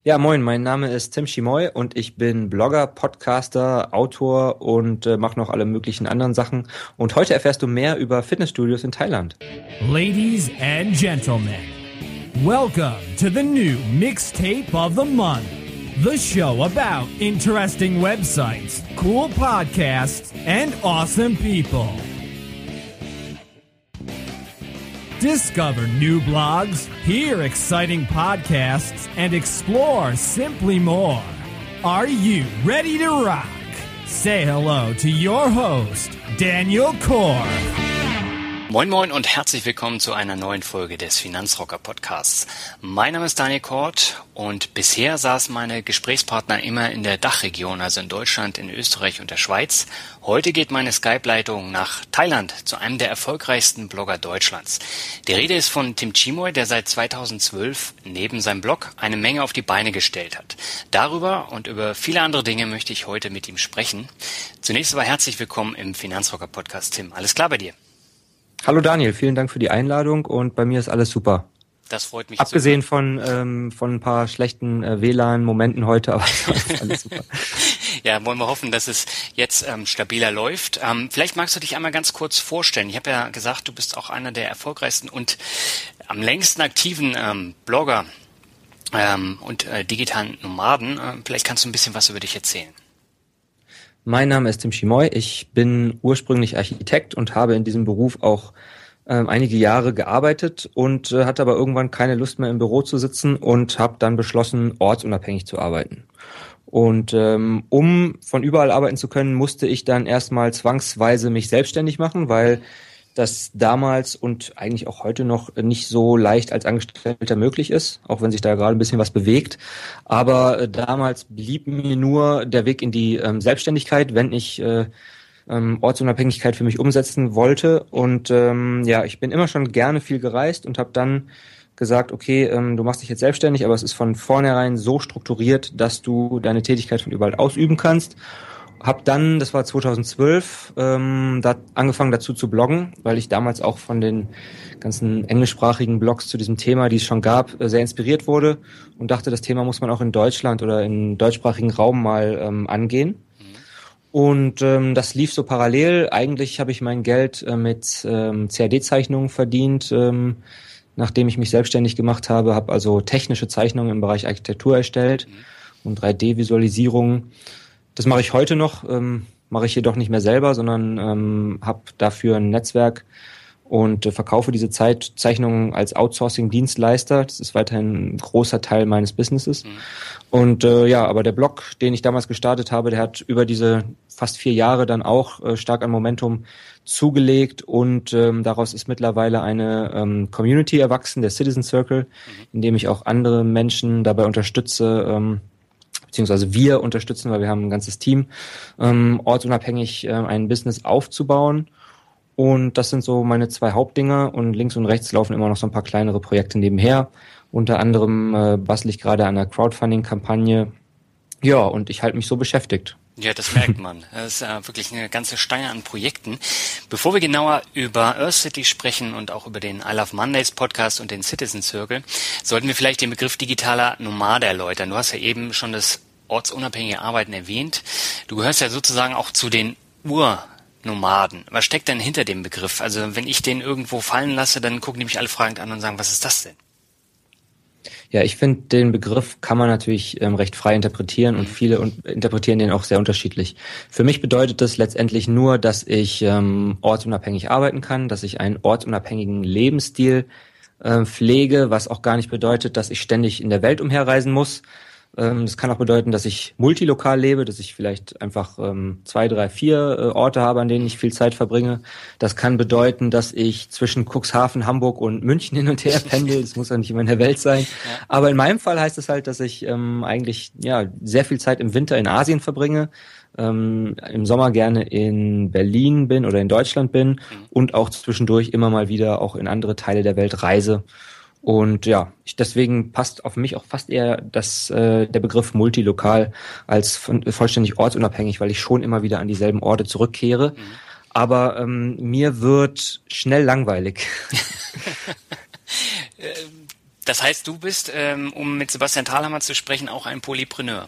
Ja, moin, mein Name ist Tim Schimoy und ich bin Blogger, Podcaster, Autor und mache noch alle möglichen anderen Sachen. Und heute erfährst du mehr über Fitnessstudios in Thailand. Ladies and gentlemen, welcome to the new Mixtape of the Month. The show about interesting websites, cool podcasts, and awesome people. Discover new blogs, hear exciting podcasts, and explore simply more. Are you ready to rock? Say hello to your host, Daniel Korf. Moin Moin und herzlich willkommen zu einer neuen Folge des Finanzrocker Podcasts. Mein Name ist Daniel Kort und bisher saßen meine Gesprächspartner immer in der Dachregion, also in Deutschland, in Österreich und der Schweiz. Heute geht meine Skype-Leitung nach Thailand, zu einem der erfolgreichsten Blogger Deutschlands. Die Rede ist von Tim Schimoy, der seit 2012 neben seinem Blog eine Menge auf die Beine gestellt hat. Darüber und über viele andere Dinge möchte ich heute mit ihm sprechen. Zunächst aber herzlich willkommen im Finanzrocker Podcast, Tim. Alles klar bei dir? Hallo Daniel, vielen Dank für die Einladung und bei mir ist alles super. Das freut mich. Abgesehen von ein paar schlechten WLAN-Momenten heute, aber alles super. Ja, wollen wir hoffen, dass es jetzt stabiler läuft. Vielleicht magst du dich einmal ganz kurz vorstellen. Ich habe ja gesagt, du bist auch einer der erfolgreichsten und am längsten aktiven Blogger und digitalen Nomaden. Vielleicht kannst du ein bisschen was über dich erzählen. Mein Name ist Tim Schimoy, ich bin ursprünglich Architekt und habe in diesem Beruf auch einige Jahre gearbeitet und hatte aber irgendwann keine Lust mehr im Büro zu sitzen und habe dann beschlossen, ortsunabhängig zu arbeiten. Und um von überall arbeiten zu können, musste ich dann erstmal zwangsweise mich selbstständig machen, weil das damals und eigentlich auch heute noch nicht so leicht als Angestellter möglich ist, auch wenn sich da gerade ein bisschen was bewegt. Aber damals blieb mir nur der Weg in die Selbstständigkeit, wenn ich Ortsunabhängigkeit für mich umsetzen wollte. Und ich bin immer schon gerne viel gereist und habe dann gesagt, okay, du machst dich jetzt selbstständig, aber es ist von vornherein so strukturiert, dass du deine Tätigkeit von überall ausüben kannst. Hab dann, das war 2012, angefangen dazu zu bloggen, weil ich damals auch von den ganzen englischsprachigen Blogs zu diesem Thema, die es schon gab, sehr inspiriert wurde und dachte, das Thema muss man auch in Deutschland oder im deutschsprachigen Raum mal angehen. Und das lief so parallel. Eigentlich habe ich mein Geld mit CAD-Zeichnungen verdient, nachdem ich mich selbstständig gemacht habe, habe also technische Zeichnungen im Bereich Architektur erstellt und 3D-Visualisierungen. Das mache ich heute noch, mache ich jedoch nicht mehr selber, sondern habe dafür ein Netzwerk und verkaufe diese Zeichnungen als Outsourcing-Dienstleister. Das ist weiterhin ein großer Teil meines Businesses. Und aber der Blog, den ich damals gestartet habe, der hat über diese fast 4 Jahre dann auch stark an Momentum zugelegt und daraus ist mittlerweile eine Community erwachsen, der Citizen Circle, in dem ich auch andere Menschen dabei unterstütze, beziehungsweise wir unterstützen, weil wir haben ein ganzes Team, ortsunabhängig ein Business aufzubauen. Und das sind so meine 2 Hauptdinger und links und rechts laufen immer noch so ein paar kleinere Projekte nebenher. Unter anderem bastel ich gerade an einer Crowdfunding-Kampagne. Ja, und ich halte mich so beschäftigt. Ja, das merkt man. Das ist wirklich eine ganze Stange an Projekten. Bevor wir genauer über Earth City sprechen und auch über den I Love Mondays Podcast und den Citizen Circle, sollten wir vielleicht den Begriff digitaler Nomade erläutern. Du hast ja eben schon das ortsunabhängige Arbeiten erwähnt. Du gehörst ja sozusagen auch zu den Urnomaden. Was steckt denn hinter dem Begriff? Also wenn ich den irgendwo fallen lasse, dann gucken die mich alle fragend an und sagen, was ist das denn? Ja, ich finde, den Begriff kann man natürlich recht frei interpretieren und viele interpretieren den auch sehr unterschiedlich. Für mich bedeutet das letztendlich nur, dass ich ortsunabhängig arbeiten kann, dass ich einen ortsunabhängigen Lebensstil pflege, was auch gar nicht bedeutet, dass ich ständig in der Welt umherreisen muss. Das kann auch bedeuten, dass ich multilokal lebe, dass ich vielleicht einfach 2, 3, 4 Orte habe, an denen ich viel Zeit verbringe. Das kann bedeuten, dass ich zwischen Cuxhaven, Hamburg und München hin und her pendel. Das muss ja nicht immer in der Welt sein. Ja. Aber in meinem Fall heißt es halt, dass ich eigentlich sehr viel Zeit im Winter in Asien verbringe, im Sommer gerne in Berlin bin oder in Deutschland bin und auch zwischendurch immer mal wieder auch in andere Teile der Welt reise. Und ja, deswegen passt auf mich auch fast eher der Begriff multilokal als vollständig ortsunabhängig, weil ich schon immer wieder an dieselben Orte zurückkehre. Aber mir wird schnell langweilig. Das heißt, du bist, um mit Sebastian Thalhammer zu sprechen, auch ein Polypreneur.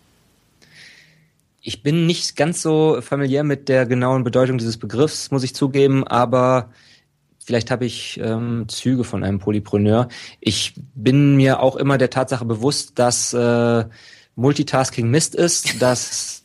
Ich bin nicht ganz so familiär mit der genauen Bedeutung dieses Begriffs, muss ich zugeben, aber vielleicht habe ich Züge von einem Polypreneur. Ich bin mir auch immer der Tatsache bewusst, dass Multitasking Mist ist, dass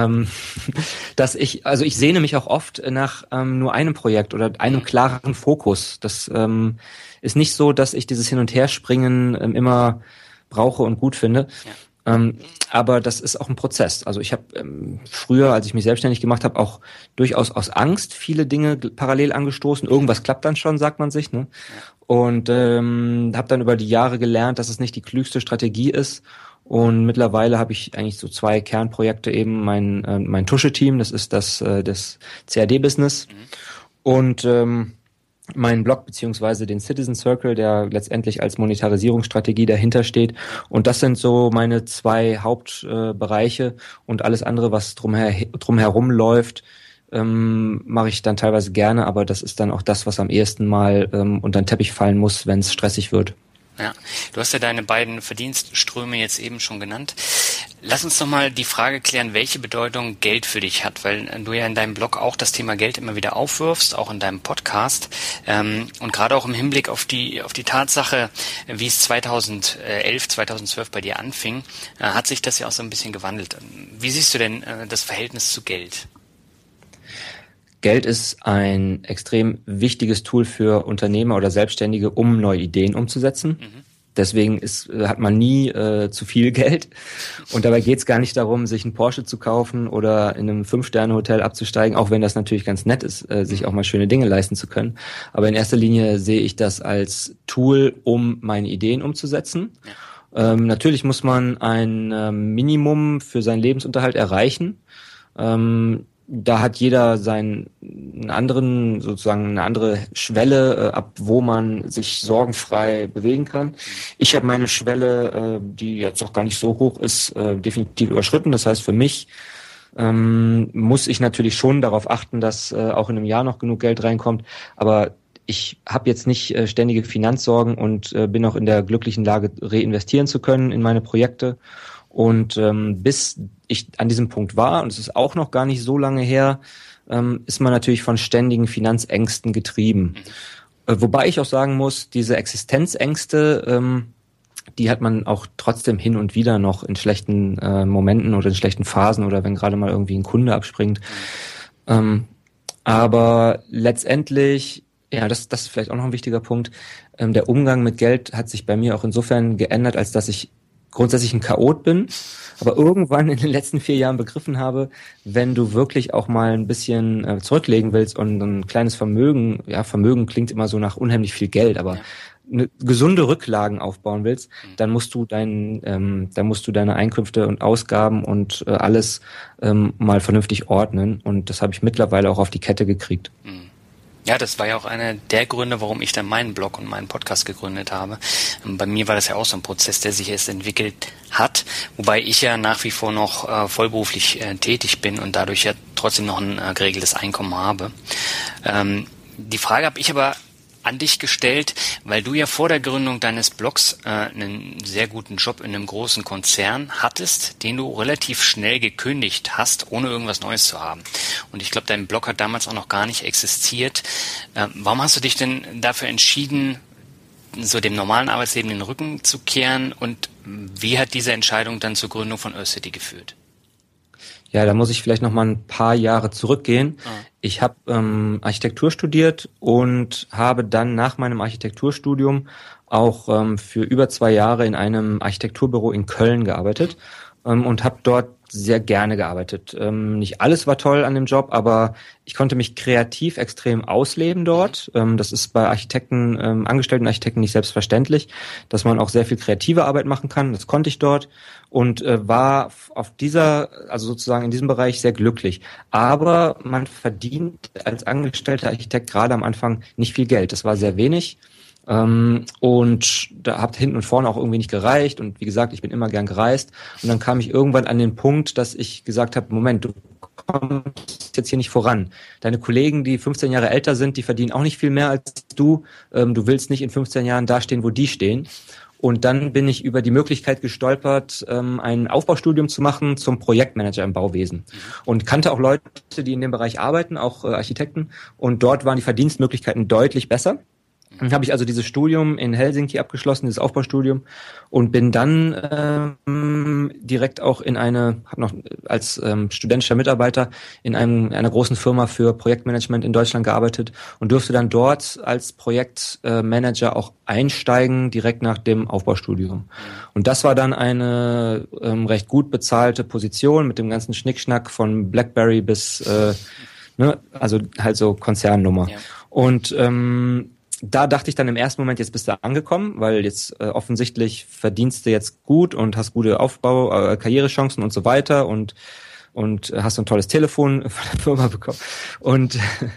ich sehne mich auch oft nach nur einem Projekt oder einem klaren Fokus. Das ist nicht so, dass ich dieses Hin- und Herspringen immer brauche und gut finde. Ja. Aber das ist auch ein Prozess. Also ich habe früher, als ich mich selbstständig gemacht habe, auch durchaus aus Angst viele Dinge parallel angestoßen. Irgendwas klappt dann schon, sagt man sich, ne? Ja. Und habe dann über die Jahre gelernt, dass es nicht die klügste Strategie ist. Und mittlerweile habe ich eigentlich so 2 Kernprojekte eben, mein Tusche-Team, das ist das CAD-Business und meinen Blog beziehungsweise den Citizen Circle, der letztendlich als Monetarisierungsstrategie dahinter steht. Und das sind so meine 2 Hauptbereiche und alles andere, was drumherum läuft, mache ich dann teilweise gerne, aber das ist dann auch das, was am ehesten mal unter den Teppich fallen muss, wenn es stressig wird. Ja, du hast ja deine beiden Verdienstströme jetzt eben schon genannt. Lass uns doch mal die Frage klären, welche Bedeutung Geld für dich hat, weil du ja in deinem Blog auch das Thema Geld immer wieder aufwirfst, auch in deinem Podcast. Und gerade auch im Hinblick auf die Tatsache, wie es 2011, 2012 bei dir anfing, hat sich das ja auch so ein bisschen gewandelt. Wie siehst du denn das Verhältnis zu Geld? Geld ist ein extrem wichtiges Tool für Unternehmer oder Selbstständige, um neue Ideen umzusetzen. Deswegen hat man nie zu viel Geld. Und dabei geht es gar nicht darum, sich einen Porsche zu kaufen oder in einem 5-Sterne-Hotel abzusteigen, auch wenn das natürlich ganz nett ist, sich auch mal schöne Dinge leisten zu können. Aber in erster Linie sehe ich das als Tool, um meine Ideen umzusetzen. Natürlich muss man ein Minimum für seinen Lebensunterhalt erreichen. Da hat jeder eine andere Schwelle, ab wo man sich sorgenfrei bewegen kann. Ich habe meine Schwelle, die jetzt auch gar nicht so hoch ist, definitiv überschritten. Das heißt, für mich muss ich natürlich schon darauf achten, dass auch in einem Jahr noch genug Geld reinkommt. Aber ich habe jetzt nicht ständige Finanzsorgen und bin auch in der glücklichen Lage, reinvestieren zu können in meine Projekte. Und bis ich an diesem Punkt war, und es ist auch noch gar nicht so lange her, ist man natürlich von ständigen Finanzängsten getrieben. Wobei ich auch sagen muss, diese Existenzängste, die hat man auch trotzdem hin und wieder noch in schlechten Momenten oder in schlechten Phasen oder wenn gerade mal irgendwie ein Kunde abspringt. Aber letztendlich, ja, das ist vielleicht auch noch ein wichtiger Punkt, der Umgang mit Geld hat sich bei mir auch insofern geändert, als dass ich grundsätzlich ein Chaot bin, aber irgendwann in den letzten 4 Jahren begriffen habe, wenn du wirklich auch mal ein bisschen zurücklegen willst und ein kleines Vermögen, ja, Vermögen klingt immer so nach unheimlich viel Geld, aber eine gesunde Rücklagen aufbauen willst, dann musst du deine Einkünfte und Ausgaben und alles mal vernünftig ordnen, und das habe ich mittlerweile auch auf die Kette gekriegt. Ja, das war ja auch einer der Gründe, warum ich dann meinen Blog und meinen Podcast gegründet habe. Bei mir war das ja auch so ein Prozess, der sich erst entwickelt hat, wobei ich ja nach wie vor noch vollberuflich tätig bin und dadurch ja trotzdem noch ein geregeltes Einkommen habe. Die Frage habe ich aber an dich gestellt, weil du ja vor der Gründung deines Blogs einen sehr guten Job in einem großen Konzern hattest, den du relativ schnell gekündigt hast, ohne irgendwas Neues zu haben. Und ich glaube, dein Blog hat damals auch noch gar nicht existiert. Warum hast du dich denn dafür entschieden, so dem normalen Arbeitsleben den Rücken zu kehren, und wie hat diese Entscheidung dann zur Gründung von Earthcity geführt? Ja, da muss ich vielleicht noch mal ein paar Jahre zurückgehen. Ich habe Architektur studiert und habe dann nach meinem Architekturstudium auch für über 2 Jahre in einem Architekturbüro in Köln gearbeitet und habe dort sehr gerne gearbeitet. Nicht alles war toll an dem Job, aber ich konnte mich kreativ extrem ausleben dort. Das ist bei Architekten, angestellten Architekten nicht selbstverständlich, dass man auch sehr viel kreative Arbeit machen kann. Das konnte ich dort und war also sozusagen in diesem Bereich sehr glücklich. Aber man verdient als angestellter Architekt gerade am Anfang nicht viel Geld. Das war sehr wenig. Und da hat hinten und vorne auch irgendwie nicht gereicht, und wie gesagt, ich bin immer gern gereist, und dann kam ich irgendwann an den Punkt, dass ich gesagt habe, Moment, du kommst jetzt hier nicht voran. Deine Kollegen, die 15 Jahre älter sind, die verdienen auch nicht viel mehr als du. Du willst nicht in 15 Jahren dastehen, wo die stehen. Und dann bin ich über die Möglichkeit gestolpert, ein Aufbaustudium zu machen zum Projektmanager im Bauwesen. Und kannte auch Leute, die in dem Bereich arbeiten, auch Architekten. Und dort waren die Verdienstmöglichkeiten deutlich besser. Dann habe ich also dieses Studium in Helsinki abgeschlossen, dieses Aufbaustudium, und bin dann direkt auch habe noch als studentischer Mitarbeiter in einer großen Firma für Projektmanagement in Deutschland gearbeitet und durfte dann dort als Projektmanager auch einsteigen, direkt nach dem Aufbaustudium. Und das war dann eine recht gut bezahlte Position mit dem ganzen Schnickschnack von BlackBerry bis, also halt so Konzernnummer. Ja. Und da dachte ich dann im ersten Moment, jetzt bist du angekommen, weil jetzt offensichtlich verdienst du jetzt gut und hast gute Karrierechancen und so weiter und hast so ein tolles Telefon von der Firma bekommen. Und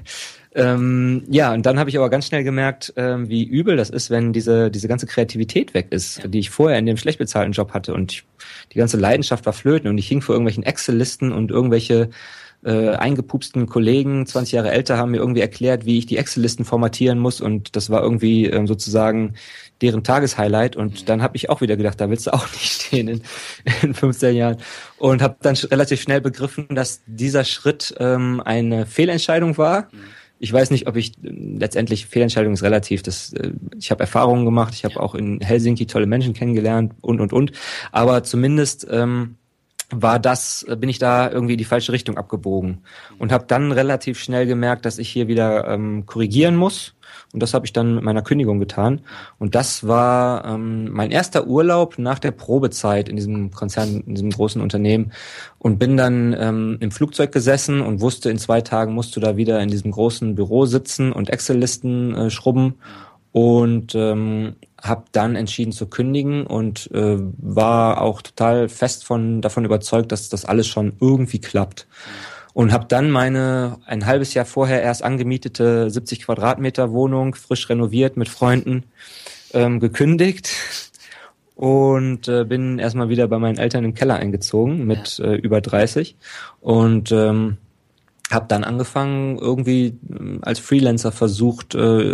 und dann habe ich aber ganz schnell gemerkt, wie übel das ist, wenn diese ganze Kreativität weg ist, die ich vorher in dem schlecht bezahlten Job hatte, und die ganze Leidenschaft war flöten und ich hing vor irgendwelchen Excel-Listen und irgendwelche eingepupsten Kollegen, 20 Jahre älter, haben mir irgendwie erklärt, wie ich die Excel-Listen formatieren muss, und das war irgendwie sozusagen deren Tageshighlight, und dann habe ich auch wieder gedacht, da willst du auch nicht stehen in 15 Jahren, und habe dann relativ schnell begriffen, dass dieser Schritt eine Fehlentscheidung war. Ich weiß nicht, ob letztendlich Fehlentscheidung ist relativ, ich habe Erfahrungen gemacht, ich habe auch in Helsinki tolle Menschen kennengelernt und, aber zumindest bin ich da irgendwie in die falsche Richtung abgebogen und habe dann relativ schnell gemerkt, dass ich hier wieder korrigieren muss, und das habe ich dann mit meiner Kündigung getan, und das war mein erster Urlaub nach der Probezeit in diesem Konzern, in diesem großen Unternehmen, und bin dann im Flugzeug gesessen und wusste, in 2 Tagen musst du da wieder in diesem großen Büro sitzen und Excel-Listen schrubben. Und habe dann entschieden zu kündigen und war auch total fest davon überzeugt, dass das alles schon irgendwie klappt. Und habe dann meine ein halbes Jahr vorher erst angemietete 70 Quadratmeter Wohnung, frisch renoviert mit Freunden, gekündigt und bin erstmal wieder bei meinen Eltern im Keller eingezogen mit über 30 und habe dann angefangen, irgendwie als Freelancer versucht,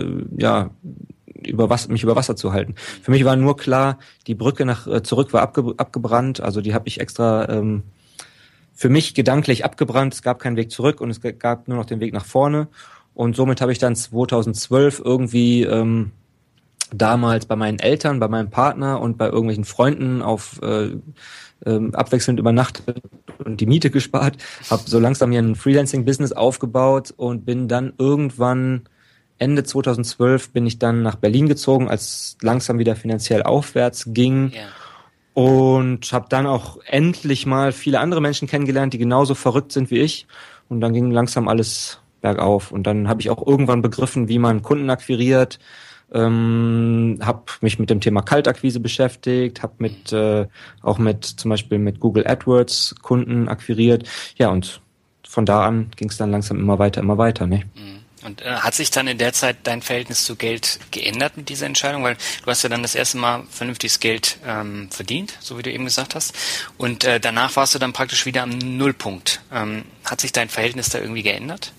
mich über Wasser zu halten. Für mich war nur klar, die Brücke zurück war abgebrannt, also die habe ich extra für mich gedanklich abgebrannt. Es gab keinen Weg zurück und es gab nur noch den Weg nach vorne, und somit habe ich dann 2012 irgendwie damals bei meinen Eltern, bei meinem Partner und bei irgendwelchen Freunden abwechselnd übernachtet und die Miete gespart, habe so langsam hier ein Freelancing-Business aufgebaut und bin dann irgendwann Ende 2012 bin ich dann nach Berlin gezogen, als langsam wieder finanziell aufwärts ging, und habe dann auch endlich mal viele andere Menschen kennengelernt, die genauso verrückt sind wie ich, und dann ging langsam alles bergauf, und dann habe ich auch irgendwann begriffen, wie man Kunden akquiriert, habe mich mit dem Thema Kaltakquise beschäftigt, habe zum Beispiel mit Google AdWords Kunden akquiriert, ja, und von da an ging es dann langsam immer weiter, ne? Und hat sich dann in der Zeit dein Verhältnis zu Geld geändert mit dieser Entscheidung? Weil du hast ja dann das erste Mal vernünftiges Geld verdient, so wie du eben gesagt hast. Und danach warst du dann praktisch wieder am Nullpunkt. Hat sich dein Verhältnis da irgendwie geändert?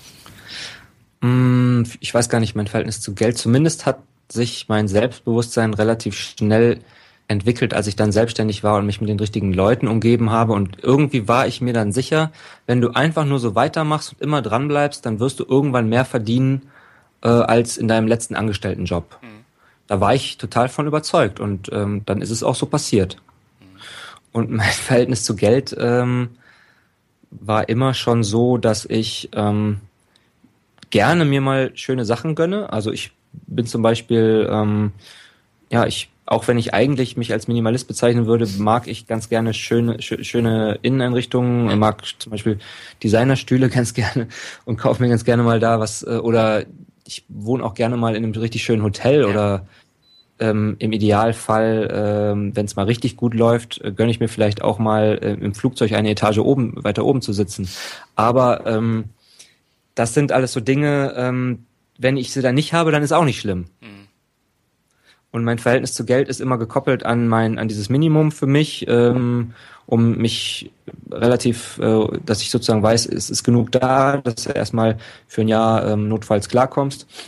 Ich weiß gar nicht, mein Verhältnis zu Geld. Zumindest hat sich mein Selbstbewusstsein relativ schnell entwickelt, als ich dann selbstständig war und mich mit den richtigen Leuten umgeben habe, und irgendwie war ich mir dann sicher, wenn du einfach nur so weitermachst und immer dran bleibst, dann wirst du irgendwann mehr verdienen als in deinem letzten Angestelltenjob. Da war ich total von überzeugt, und dann ist es auch so passiert. Und mein Verhältnis zu Geld war immer schon so, dass ich gerne mir mal schöne Sachen gönne. Also ich bin zum Beispiel auch wenn ich eigentlich mich als Minimalist bezeichnen würde, mag ich ganz gerne schöne Inneneinrichtungen. Ich mag zum Beispiel Designerstühle ganz gerne und kaufe mir ganz gerne mal da was. Oder ich wohne auch gerne mal in einem richtig schönen Hotel oder im Idealfall, wenn es mal richtig gut läuft, gönne ich mir vielleicht auch mal im Flugzeug eine Etage weiter oben zu sitzen. Aber das sind alles so Dinge, wenn ich sie dann nicht habe, dann ist auch nicht schlimm. Und mein Verhältnis zu Geld ist immer gekoppelt an dieses Minimum für mich, um mich relativ, dass ich sozusagen weiß, es ist genug da, dass du erstmal für ein Jahr notfalls klarkommst.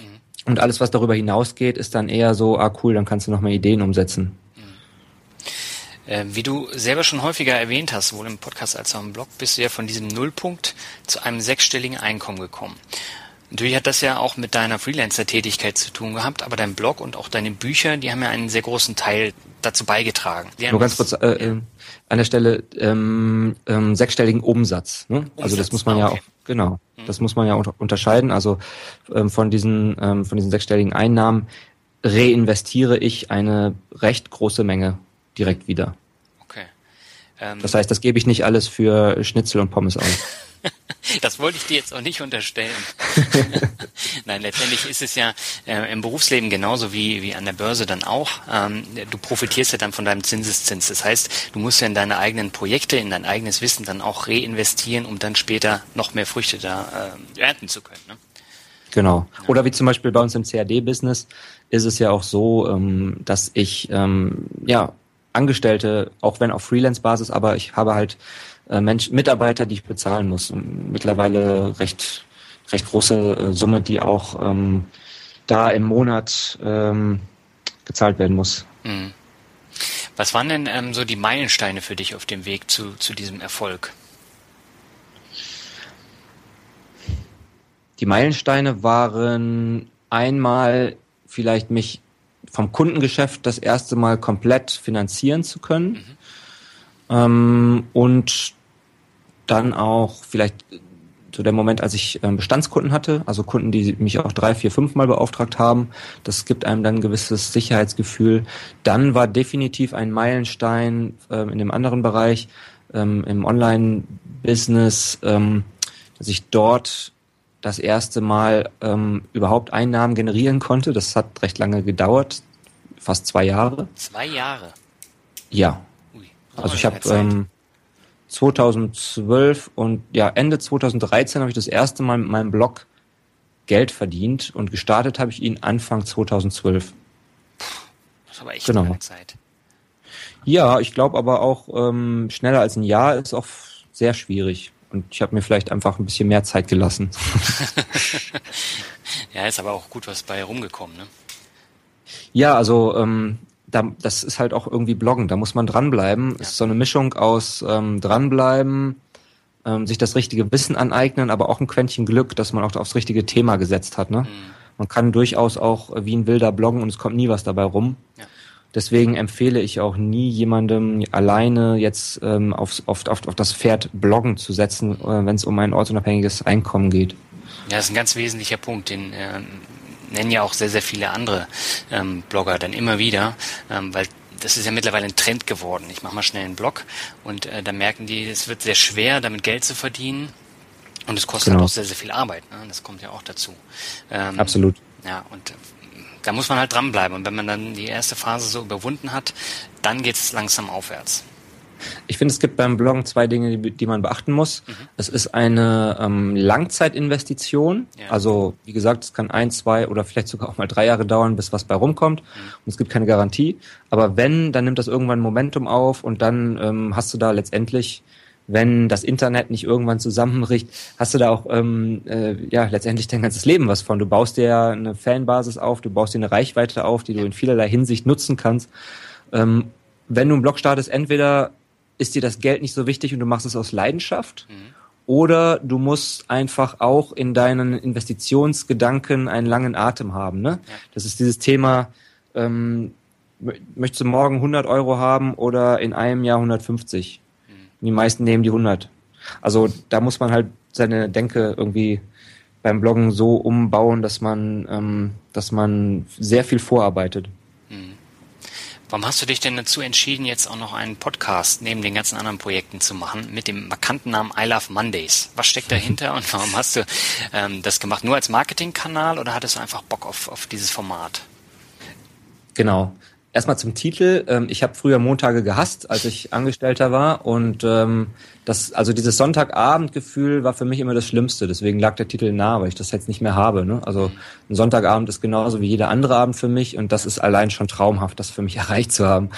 Und alles, was darüber hinausgeht, ist dann eher so, cool, dann kannst du noch mehr Ideen umsetzen. Wie du selber schon häufiger erwähnt hast, sowohl im Podcast als auch im Blog, bist du ja von diesem Nullpunkt zu einem 6-stelligen Einkommen gekommen. Natürlich hat das ja auch mit deiner Freelancer-Tätigkeit zu tun gehabt, aber dein Blog und auch deine Bücher, die haben ja einen sehr großen Teil dazu beigetragen. Nur ganz kurz an der Stelle 6-stelligen Umsatz. Ne? Also das muss man ja auch, genau, das muss man ja unterscheiden. Also von diesen 6-stelligen Einnahmen reinvestiere ich eine recht große Menge direkt wieder. Okay. Das heißt, das gebe ich nicht alles für Schnitzel und Pommes aus. Das wollte ich dir jetzt auch nicht unterstellen. Nein, letztendlich ist es ja im Berufsleben genauso wie an der Börse dann auch. Du profitierst ja dann von deinem Zinseszins. Das heißt, du musst ja in deine eigenen Projekte, in dein eigenes Wissen dann auch reinvestieren, um dann später noch mehr Früchte da ernten zu können. Ne? Genau. Oder wie zum Beispiel bei uns im CAD-Business ist es ja auch so, dass ich Angestellte, auch wenn auf Freelance-Basis, aber ich habe halt Mitarbeiter, die ich bezahlen muss. Und mittlerweile recht große Summe, die auch da im Monat gezahlt werden muss. Mhm. Was waren denn so die Meilensteine für dich auf dem Weg zu diesem Erfolg? Die Meilensteine waren einmal vielleicht mich vom Kundengeschäft das erste Mal komplett finanzieren zu können. Und dann auch vielleicht so der Moment, als ich Bestandskunden hatte, also Kunden, die mich auch 3, 4, 5 Mal beauftragt haben. Das gibt einem dann ein gewisses Sicherheitsgefühl. Dann war definitiv ein Meilenstein in dem anderen Bereich, im Online-Business, dass ich dort das erste Mal überhaupt Einnahmen generieren konnte. Das hat recht lange gedauert, fast 2 Jahre. 2 Jahre? Ja. Also ich habe 2012 und Ende 2013 habe ich das erste Mal mit meinem Blog Geld verdient und gestartet habe ich ihn Anfang 2012. Das ist aber echt eine lange Zeit. Ja, ich glaube aber auch schneller als ein Jahr ist auch sehr schwierig. Und ich habe mir vielleicht einfach ein bisschen mehr Zeit gelassen. Ja, ist aber auch gut was bei rumgekommen, ne? Ja, also das ist halt auch irgendwie Bloggen, da muss man dranbleiben. Es ist so eine Mischung aus dranbleiben, sich das richtige Wissen aneignen, aber auch ein Quäntchen Glück, dass man auch aufs richtige Thema gesetzt hat. Ne? Man kann durchaus auch wie ein Wilder bloggen und es kommt nie was dabei rum. Ja. Deswegen empfehle ich auch nie jemandem alleine jetzt auf das Pferd Bloggen zu setzen, wenn es um ein ortsunabhängiges Einkommen geht. Ja, das ist ein ganz wesentlicher Punkt, den nennen ja auch sehr, sehr viele andere Blogger dann immer wieder, weil das ist ja mittlerweile ein Trend geworden. Ich mache mal schnell einen Blog und da merken die, es wird sehr schwer, damit Geld zu verdienen und es kostet auch sehr, sehr viel Arbeit. Ne? Das kommt ja auch dazu. Absolut. Ja, und da muss man halt dranbleiben. Und wenn man dann die erste Phase so überwunden hat, dann geht es langsam aufwärts. Ich finde, es gibt beim Bloggen 2 Dinge, die man beachten muss. Es ist eine Langzeitinvestition. Ja. Also, wie gesagt, es kann 1, 2 oder vielleicht sogar auch mal 3 Jahre dauern, bis was bei rumkommt. Und es gibt keine Garantie. Aber wenn, dann nimmt das irgendwann Momentum auf und dann hast du da letztendlich, wenn das Internet nicht irgendwann zusammenbricht, hast du da auch letztendlich dein ganzes Leben was von. Du baust dir eine Fanbasis auf, du baust dir eine Reichweite auf, die du in vielerlei Hinsicht nutzen kannst. Wenn du einen Blog startest, entweder ist dir das Geld nicht so wichtig und du machst es aus Leidenschaft, oder du musst einfach auch in deinen Investitionsgedanken einen langen Atem haben. Ne? Ja. Das ist dieses Thema, möchtest du morgen 100 Euro haben oder in einem Jahr 150? Die meisten nehmen die 100. Also da muss man halt seine Denke irgendwie beim Bloggen so umbauen, dass man sehr viel vorarbeitet. Warum hast du dich denn dazu entschieden, jetzt auch noch einen Podcast neben den ganzen anderen Projekten zu machen mit dem markanten Namen I Love Mondays? Was steckt dahinter und warum hast du das gemacht? Nur als Marketingkanal oder hattest du einfach Bock auf dieses Format? Genau. Erstmal zum Titel. Ich habe früher Montage gehasst, als ich Angestellter war und dieses Sonntagabendgefühl war für mich immer das Schlimmste. Deswegen lag der Titel nahe, weil ich das jetzt nicht mehr habe. Ne? Also ein Sonntagabend ist genauso wie jeder andere Abend für mich und das ist allein schon traumhaft, das für mich erreicht zu haben.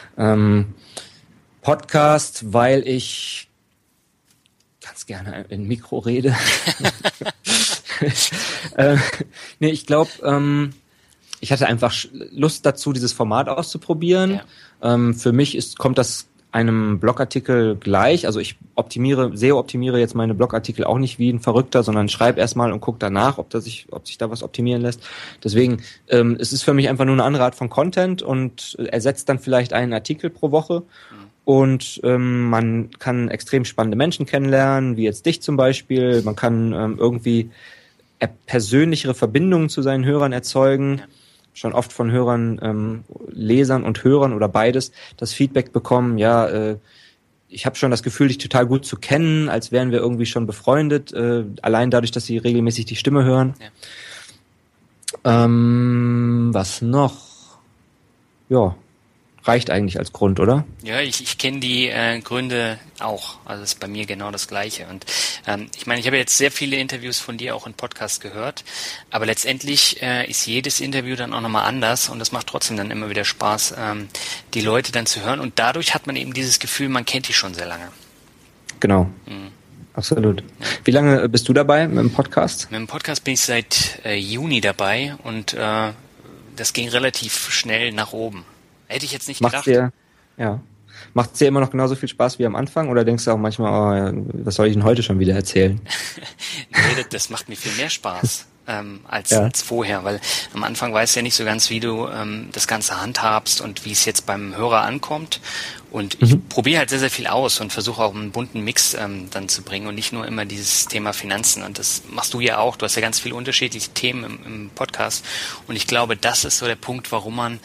Podcast, weil ich ganz gerne in Mikro rede. Nee, ich glaube, ich hatte einfach Lust dazu, dieses Format auszuprobieren. Ja. Für mich kommt das einem Blogartikel gleich. Also ich SEO-optimiere jetzt meine Blogartikel auch nicht wie ein Verrückter, sondern schreibe erstmal und gucke danach, ob sich da was optimieren lässt. Deswegen, es ist für mich einfach nur eine andere Art von Content und ersetzt dann vielleicht einen Artikel pro Woche. Und man kann extrem spannende Menschen kennenlernen, wie jetzt dich zum Beispiel. Man kann irgendwie persönlichere Verbindungen zu seinen Hörern erzeugen. Ja. Schon oft von Hörern, Lesern und Hörern oder beides das Feedback bekommen, ich habe schon das Gefühl, dich total gut zu kennen, als wären wir irgendwie schon befreundet, allein dadurch, dass sie regelmäßig die Stimme hören. Ja. Was noch? Ja, reicht eigentlich als Grund, oder? Ja, ich kenne die Gründe auch. Also ist bei mir genau das Gleiche. Und ich meine, ich habe jetzt sehr viele Interviews von dir auch in Podcasts gehört, aber letztendlich ist jedes Interview dann auch nochmal anders und das macht trotzdem dann immer wieder Spaß, die Leute dann zu hören. Und dadurch hat man eben dieses Gefühl, man kennt die schon sehr lange. Genau. Absolut. Ja. Wie lange bist du dabei mit dem Podcast? Mit dem Podcast bin ich seit Juni dabei und das ging relativ schnell nach oben. Hätte ich jetzt nicht gedacht. Macht es dir immer noch genauso viel Spaß wie am Anfang oder denkst du auch manchmal, was soll ich denn heute schon wieder erzählen? Nee, das macht mir viel mehr Spaß als vorher, weil am Anfang weißt du ja nicht so ganz, wie du das Ganze handhabst und wie es jetzt beim Hörer ankommt. Und ich probiere halt sehr, sehr viel aus und versuche auch einen bunten Mix dann zu bringen und nicht nur immer dieses Thema Finanzen. Und das machst du ja auch. Du hast ja ganz viele unterschiedliche Themen im Podcast. Und ich glaube, das ist so der Punkt, warum man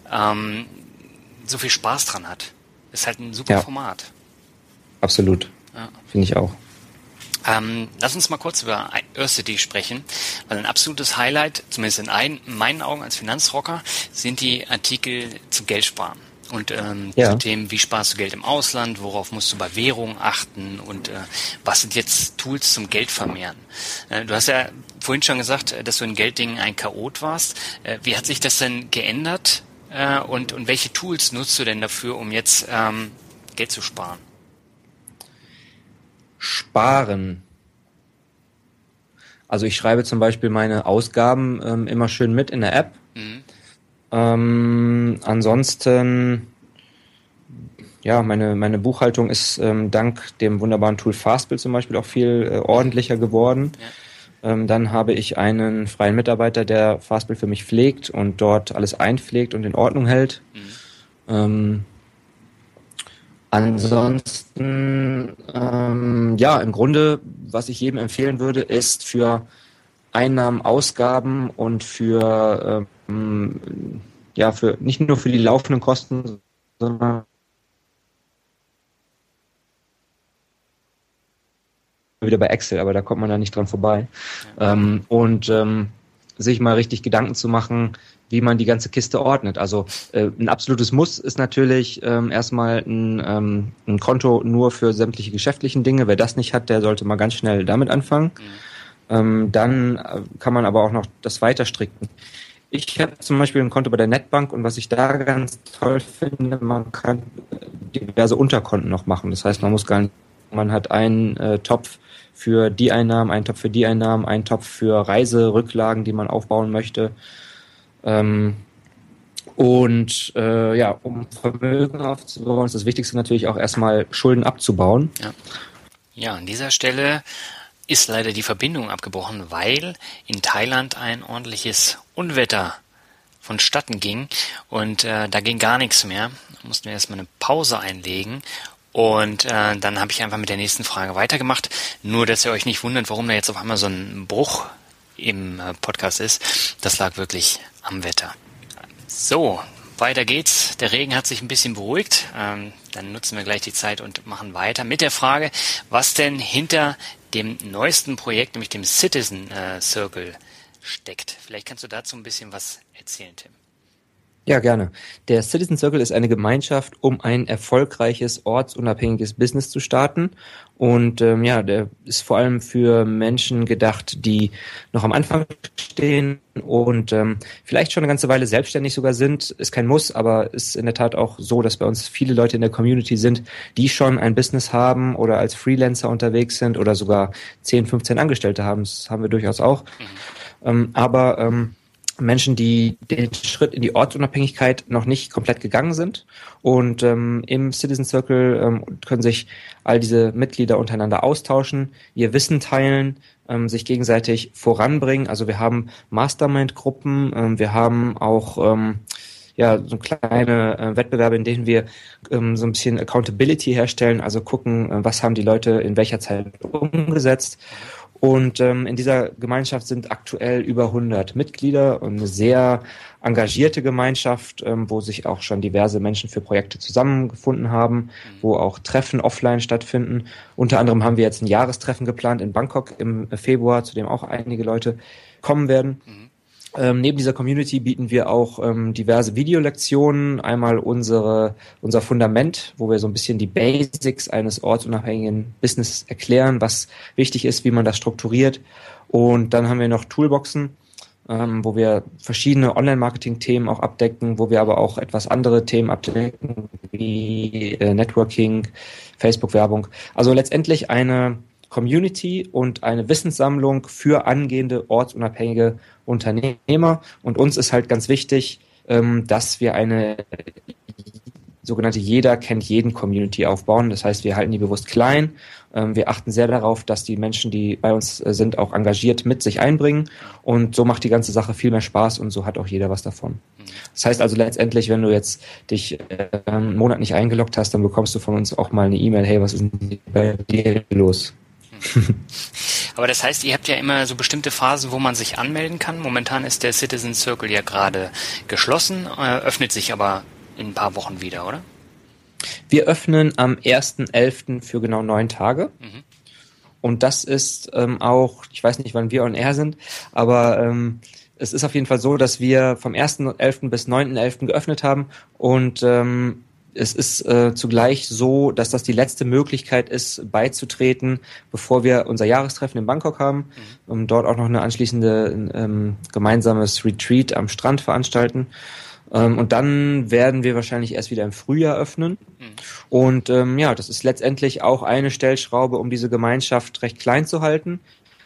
so viel Spaß dran hat. Ist halt ein super Format. Absolut. Ja. Finde ich auch. Lass uns mal kurz über Örsted sprechen, weil ein absolutes Highlight, zumindest in meinen Augen als Finanzrocker, sind die Artikel zum Geldsparen. Und zu Themen, wie sparst du Geld im Ausland, worauf musst du bei Währungen achten und was sind jetzt Tools zum Geldvermehren. Du hast ja vorhin schon gesagt, dass du in Gelddingen ein Chaot warst. Wie hat sich das denn geändert und welche Tools nutzt du denn dafür, um jetzt Geld zu sparen? Sparen. Also ich schreibe zum Beispiel meine Ausgaben immer schön mit in der App. Ansonsten, meine Buchhaltung ist dank dem wunderbaren Tool Fastbill zum Beispiel auch viel ordentlicher geworden. Ja. Dann habe ich einen freien Mitarbeiter, der Fastbill für mich pflegt und dort alles einpflegt und in Ordnung hält. Ansonsten, im Grunde, was ich jedem empfehlen würde, ist für Einnahmen, Ausgaben und für nicht nur für die laufenden Kosten, sondern wieder bei Excel, aber da kommt man da nicht dran vorbei. Sich mal richtig Gedanken zu machen, wie man die ganze Kiste ordnet. Also ein absolutes Muss ist natürlich erstmal ein Konto nur für sämtliche geschäftlichen Dinge. Wer das nicht hat, der sollte mal ganz schnell damit anfangen. Dann kann man aber auch noch das weiter stricken. Ich habe zum Beispiel ein Konto bei der Netbank und was ich da ganz toll finde, man kann diverse Unterkonten noch machen. Das heißt, man hat einen Topf für die Einnahmen, einen Topf für die Einnahmen, einen Topf für Reiserücklagen, die man aufbauen möchte. Um Vermögen aufzubauen, ist das Wichtigste natürlich auch erstmal Schulden abzubauen. Ja, an dieser Stelle ist leider die Verbindung abgebrochen, weil in Thailand ein ordentliches Unwetter vonstatten ging und da ging gar nichts mehr. Da mussten wir erstmal eine Pause einlegen und dann habe ich einfach mit der nächsten Frage weitergemacht. Nur, dass ihr euch nicht wundert, warum da jetzt auf einmal so ein Bruch im Podcast ist. Das lag wirklich am Wetter. So, weiter geht's. Der Regen hat sich ein bisschen beruhigt. Dann nutzen wir gleich die Zeit und machen weiter mit der Frage, was denn hinter dem neuesten Projekt, nämlich dem Citizen Circle, steckt. Vielleicht kannst du dazu ein bisschen was erzählen, Tim. Ja, gerne. Der Citizen Circle ist eine Gemeinschaft, um ein erfolgreiches, ortsunabhängiges Business zu starten. Und der ist vor allem für Menschen gedacht, die noch am Anfang stehen und vielleicht schon eine ganze Weile selbstständig sogar sind. Ist kein Muss, aber ist in der Tat auch so, dass bei uns viele Leute in der Community sind, die schon ein Business haben oder als Freelancer unterwegs sind oder sogar 10, 15 Angestellte haben. Das haben wir durchaus auch. Menschen, die den Schritt in die Ortsunabhängigkeit noch nicht komplett gegangen sind. Und im Citizen Circle können sich all diese Mitglieder untereinander austauschen, ihr Wissen teilen, sich gegenseitig voranbringen. Also wir haben Mastermind-Gruppen, wir haben auch so kleine Wettbewerbe, in denen wir so ein bisschen Accountability herstellen, also gucken, was haben die Leute in welcher Zeit umgesetzt. Und in dieser Gemeinschaft sind aktuell über 100 Mitglieder und eine sehr engagierte Gemeinschaft, wo sich auch schon diverse Menschen für Projekte zusammengefunden haben, wo auch Treffen offline stattfinden. Unter anderem haben wir jetzt ein Jahrestreffen geplant in Bangkok im Februar, zu dem auch einige Leute kommen werden. Neben dieser Community bieten wir auch diverse Videolektionen. Einmal unser Fundament, wo wir so ein bisschen die Basics eines ortsunabhängigen Business erklären, was wichtig ist, wie man das strukturiert. Und dann haben wir noch Toolboxen, wo wir verschiedene Online-Marketing-Themen auch abdecken, wo wir aber auch etwas andere Themen abdecken, wie Networking, Facebook-Werbung. Also letztendlich eine Community und eine Wissenssammlung für angehende ortsunabhängige Unternehmer. Und uns ist halt ganz wichtig, dass wir eine sogenannte Jeder kennt jeden Community aufbauen. Das heißt, wir halten die bewusst klein. Wir achten sehr darauf, dass die Menschen, die bei uns sind, auch engagiert mit sich einbringen. Und so macht die ganze Sache viel mehr Spaß und so hat auch jeder was davon. Das heißt also letztendlich, wenn du jetzt dich einen Monat nicht eingeloggt hast, dann bekommst du von uns auch mal eine E-Mail, hey, was ist denn bei dir los? Aber das heißt, ihr habt ja immer so bestimmte Phasen, wo man sich anmelden kann. Momentan ist der Citizen Circle ja gerade geschlossen, öffnet sich aber in ein paar Wochen wieder, oder? Wir öffnen am 1.11. für genau 9 Tage. Und das ist auch, ich weiß nicht, wann wir on air sind, aber es ist auf jeden Fall so, dass wir vom 1.11. bis 9.11. geöffnet haben und es ist zugleich so, dass das die letzte Möglichkeit ist, beizutreten, bevor wir unser Jahrestreffen in Bangkok haben, dort auch noch eine anschließende gemeinsames Retreat am Strand veranstalten. Und dann werden wir wahrscheinlich erst wieder im Frühjahr öffnen. Und das ist letztendlich auch eine Stellschraube, um diese Gemeinschaft recht klein zu halten.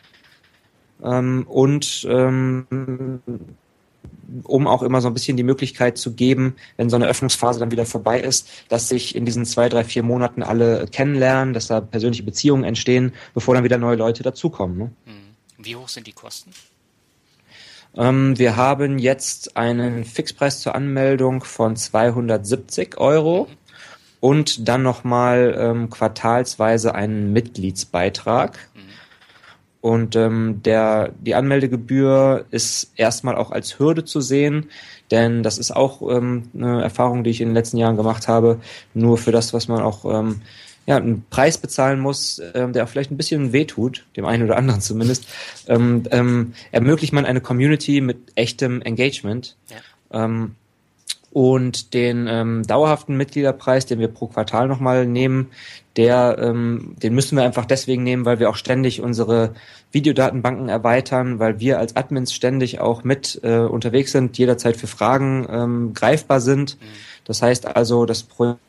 Um auch immer so ein bisschen die Möglichkeit zu geben, wenn so eine Öffnungsphase dann wieder vorbei ist, dass sich in diesen 2, 3, 4 Monaten alle kennenlernen, dass da persönliche Beziehungen entstehen, bevor dann wieder neue Leute dazukommen. Ne? Wie hoch sind die Kosten? Wir haben jetzt einen Fixpreis zur Anmeldung von 270 € und dann nochmal quartalsweise einen Mitgliedsbeitrag. Und die Anmeldegebühr ist erstmal auch als Hürde zu sehen, denn das ist auch eine Erfahrung, die ich in den letzten Jahren gemacht habe. Nur für das, was man auch einen Preis bezahlen muss, der auch vielleicht ein bisschen wehtut, dem einen oder anderen zumindest, ermöglicht man eine Community mit echtem Engagement. Ja. Und den dauerhaften Mitgliederpreis, den wir pro Quartal nochmal nehmen, den müssen wir einfach deswegen nehmen, weil wir auch ständig unsere Videodatenbanken erweitern, weil wir als Admins ständig auch mit unterwegs sind, jederzeit für Fragen greifbar sind. Das heißt also, das Projekt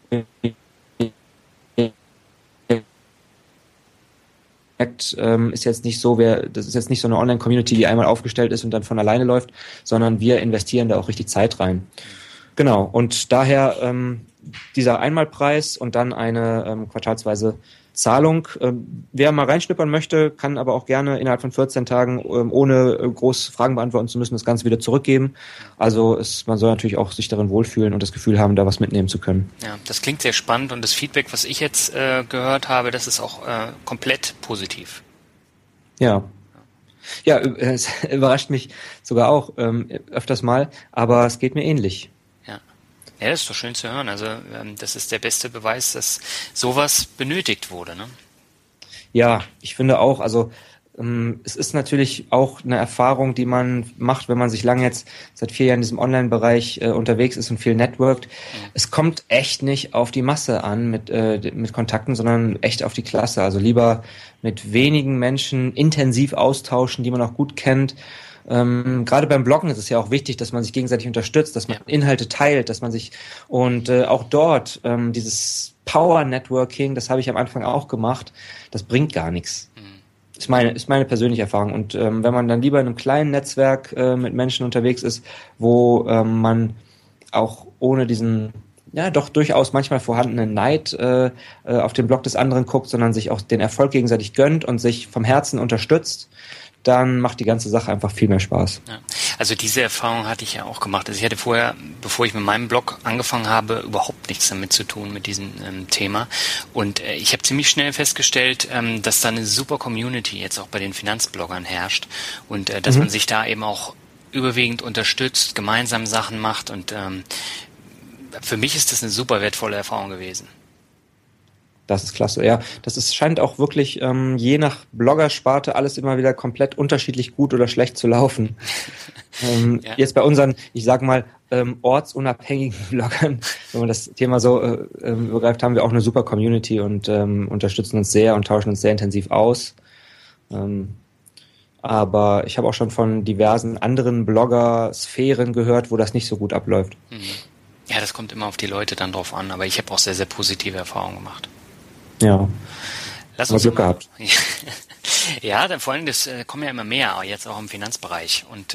ist jetzt nicht so, das ist jetzt nicht so eine Online-Community, die einmal aufgestellt ist und dann von alleine läuft, sondern wir investieren da auch richtig Zeit rein. Genau, und daher dieser Einmalpreis und dann eine quartalsweise Zahlung. Wer mal reinschnuppern möchte, kann aber auch gerne innerhalb von 14 Tagen, ohne groß Fragen beantworten zu müssen, das Ganze wieder zurückgeben. Also man soll natürlich auch sich darin wohlfühlen und das Gefühl haben, da was mitnehmen zu können. Ja, das klingt sehr spannend und das Feedback, was ich jetzt gehört habe, das ist auch komplett positiv. Ja. Ja, es überrascht mich sogar auch öfters mal, aber es geht mir ähnlich. Ja, das ist doch schön zu hören. Also das ist der beste Beweis, dass sowas benötigt wurde, ne? Ja, ich finde auch, also Es ist natürlich auch eine Erfahrung, die man macht, wenn man sich lange jetzt seit 4 Jahren in diesem Online-Bereich unterwegs ist und viel networkt. Es kommt echt nicht auf die Masse an mit Kontakten, sondern echt auf die Klasse. Also lieber mit wenigen Menschen intensiv austauschen, die man auch gut kennt. Gerade beim Bloggen ist es ja auch wichtig, dass man sich gegenseitig unterstützt, dass man Inhalte teilt, dass man sich und auch dort dieses Power-Networking, das habe ich am Anfang auch gemacht, das bringt gar nichts. Ist meine persönliche Erfahrung. Und wenn man dann lieber in einem kleinen Netzwerk mit Menschen unterwegs ist, wo man auch ohne diesen doch durchaus manchmal vorhandenen Neid auf den Blog des anderen guckt, sondern sich auch den Erfolg gegenseitig gönnt und sich vom Herzen unterstützt, dann macht die ganze Sache einfach viel mehr Spaß. Ja. Also diese Erfahrung hatte ich ja auch gemacht. Also ich hatte vorher, bevor ich mit meinem Blog angefangen habe, überhaupt nichts damit zu tun mit diesem Thema. Und ich habe ziemlich schnell festgestellt, dass da eine super Community jetzt auch bei den Finanzbloggern herrscht und dass man sich da eben auch überwiegend unterstützt, gemeinsam Sachen macht. Und für mich ist das eine super wertvolle Erfahrung gewesen. Das ist klasse, ja. Scheint auch wirklich je nach Bloggersparte alles immer wieder komplett unterschiedlich gut oder schlecht zu laufen. Jetzt bei unseren, ich sag mal, ortsunabhängigen Bloggern, wenn man das Thema so begreift, haben wir auch eine super Community und unterstützen uns sehr und tauschen uns sehr intensiv aus. Aber ich habe auch schon von diversen anderen Blogger-Sphären gehört, wo das nicht so gut abläuft. Ja, das kommt immer auf die Leute dann drauf an, aber ich habe auch sehr, sehr positive Erfahrungen gemacht. Ja, lass uns Glück gehabt. Ja, vor allem, das kommen ja immer mehr, jetzt auch im Finanzbereich. Und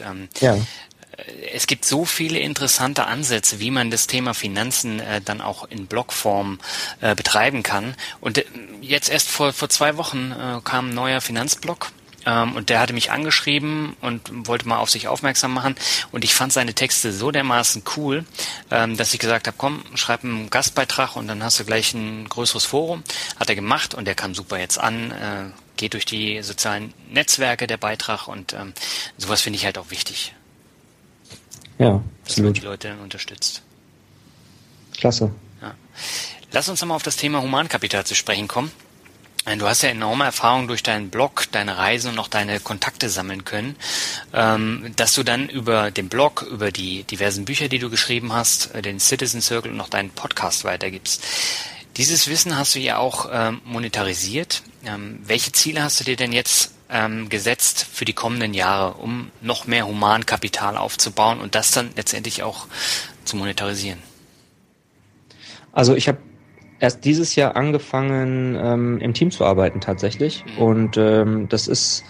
es gibt so viele interessante Ansätze, wie man das Thema Finanzen dann auch in Blogform betreiben kann. Und jetzt erst vor 2 Wochen kam ein neuer Finanzblog. Und der hatte mich angeschrieben und wollte mal auf sich aufmerksam machen. Und ich fand seine Texte so dermaßen cool, dass ich gesagt habe, komm, schreib einen Gastbeitrag und dann hast du gleich ein größeres Forum. Hat er gemacht und der kam super jetzt an, geht durch die sozialen Netzwerke, der Beitrag. Und sowas finde ich halt auch wichtig. Ja, dass man die Leute dann unterstützt. Klasse. Ja. Lass uns nochmal auf das Thema Humankapital zu sprechen kommen. Du hast ja enorme Erfahrung durch deinen Blog, deine Reisen und auch deine Kontakte sammeln können, dass du dann über den Blog, über die diversen Bücher, die du geschrieben hast, den Citizen Circle und noch deinen Podcast weitergibst. Dieses Wissen hast du ja auch monetarisiert. Welche Ziele hast du dir denn jetzt gesetzt für die kommenden Jahre, um noch mehr Humankapital aufzubauen und das dann letztendlich auch zu monetarisieren? Also ich habe erst dieses Jahr angefangen, im Team zu arbeiten tatsächlich. Und das ist,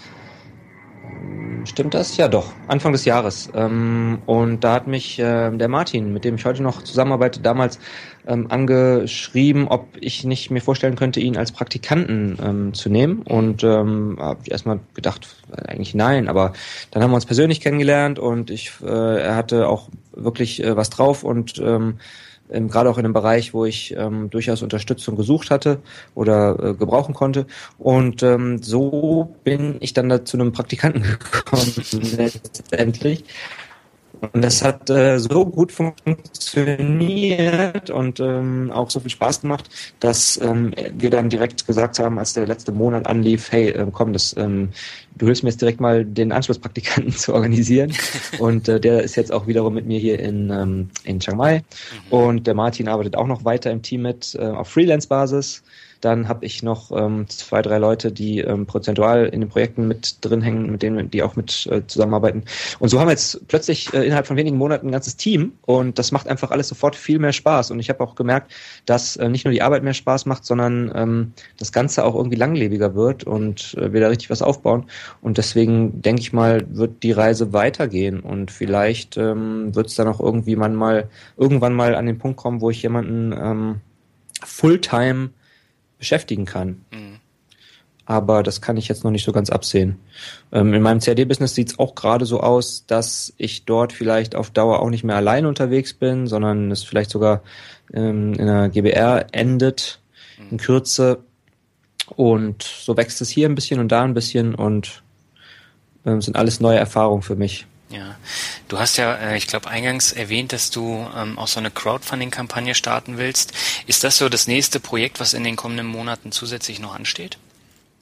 stimmt das? Ja doch, Anfang des Jahres. Und da hat mich der Martin, mit dem ich heute noch zusammenarbeite, damals angeschrieben, ob ich nicht mir vorstellen könnte, ihn als Praktikanten zu nehmen. Und habe ich erstmal gedacht, eigentlich nein. Aber dann haben wir uns persönlich kennengelernt und er hatte auch wirklich was drauf und gerade auch in einem Bereich, wo ich durchaus Unterstützung gesucht hatte oder gebrauchen konnte. Und so bin ich dann da zu einem Praktikanten gekommen letztendlich. Und das hat so gut funktioniert und auch so viel Spaß gemacht, dass wir dann direkt gesagt haben, als der letzte Monat anlief, hey, komm, du hilfst mir jetzt direkt mal den Anschlusspraktikanten zu organisieren. Und der ist jetzt auch wiederum mit mir hier in Chiang Mai. Und der Martin arbeitet auch noch weiter im Team mit auf Freelance-Basis. Dann habe ich noch 2, 3 Leute, die prozentual in den Projekten mit drin hängen, mit denen die auch mit zusammenarbeiten. Und so haben wir jetzt plötzlich innerhalb von wenigen Monaten ein ganzes Team und das macht einfach alles sofort viel mehr Spaß. Und ich habe auch gemerkt, dass nicht nur die Arbeit mehr Spaß macht, sondern das Ganze auch irgendwie langlebiger wird und wir da richtig was aufbauen. Und deswegen denke ich mal, wird die Reise weitergehen und vielleicht wird es dann auch irgendwann mal an den Punkt kommen, wo ich jemanden Fulltime beschäftigen kann. Aber das kann ich jetzt noch nicht so ganz absehen. In meinem CAD-Business sieht es auch gerade so aus, dass ich dort vielleicht auf Dauer auch nicht mehr allein unterwegs bin, sondern es vielleicht sogar in einer GbR endet in Kürze. Und so wächst es hier ein bisschen und da ein bisschen und sind alles neue Erfahrungen für mich. Ja, du hast ja, ich glaube, eingangs erwähnt, dass du auch so eine Crowdfunding-Kampagne starten willst. Ist das so das nächste Projekt, was in den kommenden Monaten zusätzlich noch ansteht?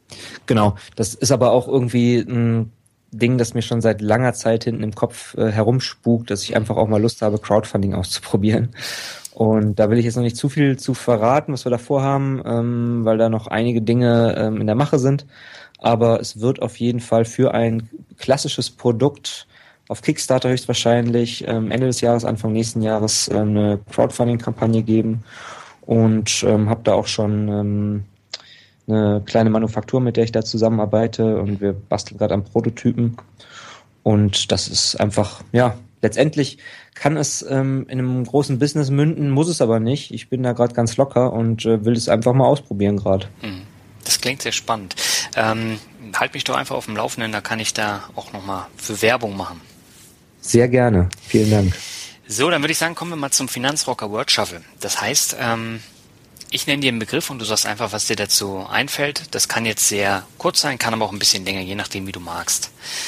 Genau, das ist aber auch irgendwie ein Ding, das mir schon seit langer Zeit hinten im Kopf herumspukt, dass ich einfach auch mal Lust habe, Crowdfunding auszuprobieren. Und da will ich jetzt noch nicht zu viel zu verraten, was wir da vorhaben, weil da noch einige Dinge in der Mache sind. Aber es wird auf jeden Fall für ein klassisches Produkt auf Kickstarter höchstwahrscheinlich Ende des Jahres, Anfang nächsten Jahres eine Crowdfunding-Kampagne geben. Und habe da auch schon eine kleine Manufaktur, mit der ich da zusammenarbeite, und wir basteln gerade am Prototypen. Und das ist einfach, ja, letztendlich kann es in einem großen Business münden, muss es aber nicht. Ich bin da gerade ganz locker und will es einfach mal ausprobieren gerade. Das klingt sehr spannend. Halt mich doch einfach auf dem Laufenden, da kann ich da auch nochmal für Werbung machen. Sehr gerne. Vielen Dank. So, dann würde ich sagen, kommen wir mal zum Finanzrocker Word Shuffle. Das heißt, ich nenne dir einen Begriff und du sagst einfach, was dir dazu einfällt. Das kann jetzt sehr kurz sein, kann aber auch ein bisschen länger, je nachdem, wie du magst.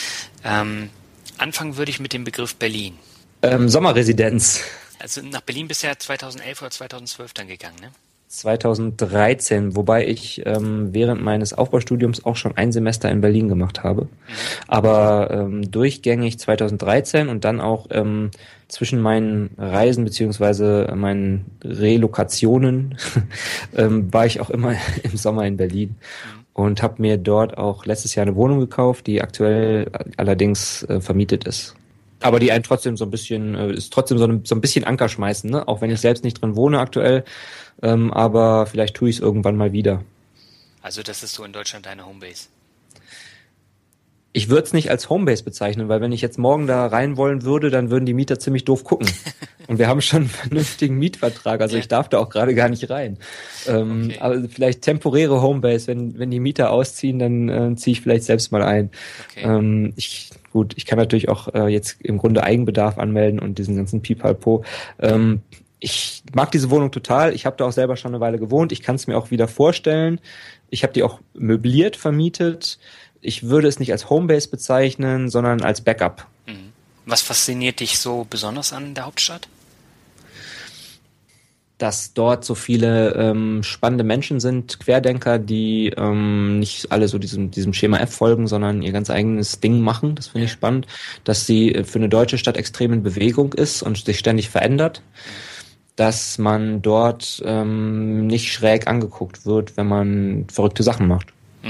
Anfangen würde ich mit dem Begriff Berlin. Sommerresidenz. Also nach Berlin bisher 2011 oder 2012 dann gegangen, ne? 2013, wobei ich während meines Aufbaustudiums auch schon ein Semester in Berlin gemacht habe. Aber durchgängig 2013 und dann auch zwischen meinen Reisen beziehungsweise meinen Relokationen war ich auch immer im Sommer in Berlin und habe mir dort auch letztes Jahr eine Wohnung gekauft, die aktuell allerdings vermietet ist. Aber die einen trotzdem so ein bisschen, ist trotzdem so ein bisschen Anker schmeißen, ne? Auch wenn ich selbst nicht drin wohne aktuell, aber vielleicht tue ich es irgendwann mal wieder. Also das ist so in Deutschland deine Homebase? Ich würde es nicht als Homebase bezeichnen, weil wenn ich jetzt morgen da rein wollen würde, dann würden die Mieter ziemlich doof gucken. Und wir haben schon einen vernünftigen Mietvertrag, also ich darf da auch gerade gar nicht rein. Okay. Aber vielleicht temporäre Homebase, wenn die Mieter ausziehen, dann ziehe ich vielleicht selbst mal ein. Okay. Ich kann natürlich auch jetzt im Grunde Eigenbedarf anmelden und diesen ganzen Pipapo. Ich mag diese Wohnung total. Ich habe da auch selber schon eine Weile gewohnt. Ich kann es mir auch wieder vorstellen. Ich habe die auch möbliert vermietet. Ich würde es nicht als Homebase bezeichnen, sondern als Backup. Was fasziniert dich so besonders an der Hauptstadt? Dass dort so viele spannende Menschen sind, Querdenker, die nicht alle so diesem Schema F folgen, sondern ihr ganz eigenes Ding machen. Das finde ich spannend. Dass sie für eine deutsche Stadt extrem in Bewegung ist und sich ständig verändert. Dass man dort nicht schräg angeguckt wird, wenn man verrückte Sachen macht.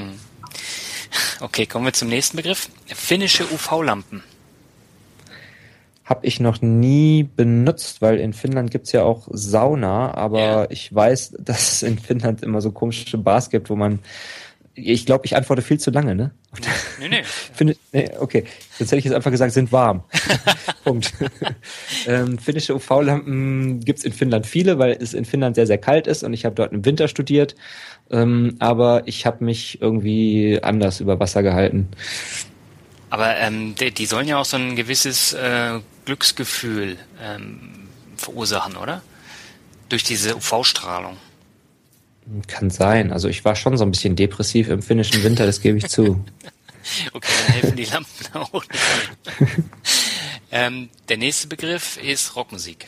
Okay, kommen wir zum nächsten Begriff. Finnische UV-Lampen. Habe ich noch nie benutzt, weil in Finnland gibt's ja auch Sauna, aber ich weiß, dass es in Finnland immer so komische Bars gibt, wo man, ich glaube, ich antworte viel zu lange, ne? Nee. Okay, jetzt hätte ich jetzt einfach gesagt, sind warm. Punkt. Finnische UV-Lampen gibt's in Finnland viele, weil es in Finnland sehr, sehr kalt ist und ich habe dort im Winter studiert, aber ich habe mich irgendwie anders über Wasser gehalten. Aber die sollen ja auch so ein gewisses Glücksgefühl verursachen, oder? Durch diese UV-Strahlung. Kann sein. Also ich war schon so ein bisschen depressiv im finnischen Winter, das gebe ich zu. Okay, dann helfen die Lampen auch nicht. Der nächste Begriff ist Rockmusik.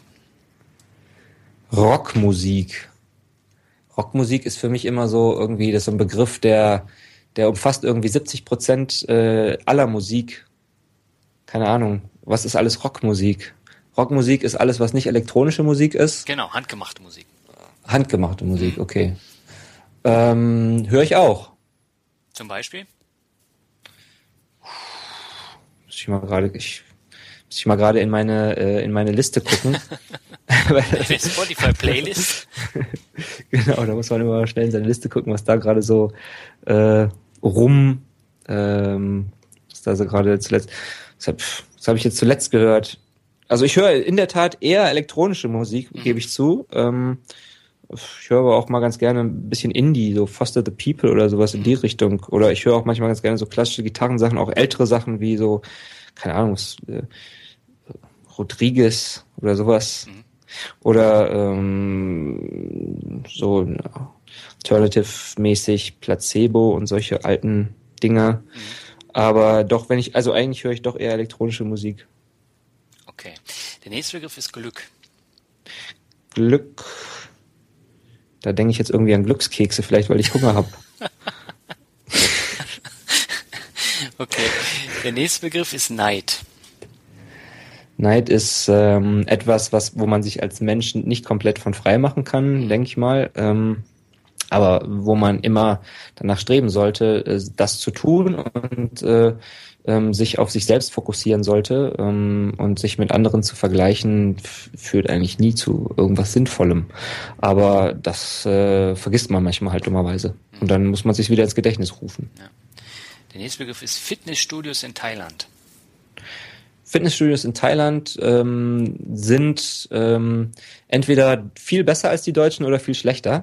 Rockmusik. Rockmusik ist für mich immer so irgendwie, das ist so ein Begriff, der umfasst irgendwie 70% aller Musik. Keine Ahnung. Was ist alles Rockmusik? Rockmusik ist alles, was nicht elektronische Musik ist. Genau, handgemachte Musik. Handgemachte Musik, okay. Höre ich auch. Zum Beispiel? Muss ich mal gerade in meine Liste gucken. Eine Spotify-Playlist. Genau, da muss man immer schnell in seine Liste gucken, was da gerade so was da so gerade zuletzt. Was habe ich jetzt zuletzt gehört? Also ich höre in der Tat eher elektronische Musik, gebe ich zu. Ich höre aber auch mal ganz gerne ein bisschen Indie, so Foster the People oder sowas in die Richtung. Oder ich höre auch manchmal ganz gerne so klassische Gitarrensachen, auch ältere Sachen wie so, keine Ahnung, Rodriguez oder sowas. Oder so Alternative-mäßig Placebo und solche alten Dinger. Aber doch, eigentlich höre ich doch eher elektronische Musik. Okay. Der nächste Begriff ist Glück. Glück. Da denke ich jetzt irgendwie an Glückskekse, vielleicht, weil ich Hunger habe. Okay, der nächste Begriff ist Neid. Neid ist etwas, wo man sich als Mensch nicht komplett von frei machen kann, denke ich mal. Aber wo man immer danach streben sollte, das zu tun und sich auf sich selbst fokussieren sollte und sich mit anderen zu vergleichen, führt eigentlich nie zu irgendwas Sinnvollem. Aber das vergisst man manchmal halt dummerweise. Und dann muss man sich wieder ins Gedächtnis rufen. Ja. Der nächste Begriff ist Fitnessstudios in Thailand. Fitnessstudios in Thailand sind entweder viel besser als die Deutschen oder viel schlechter.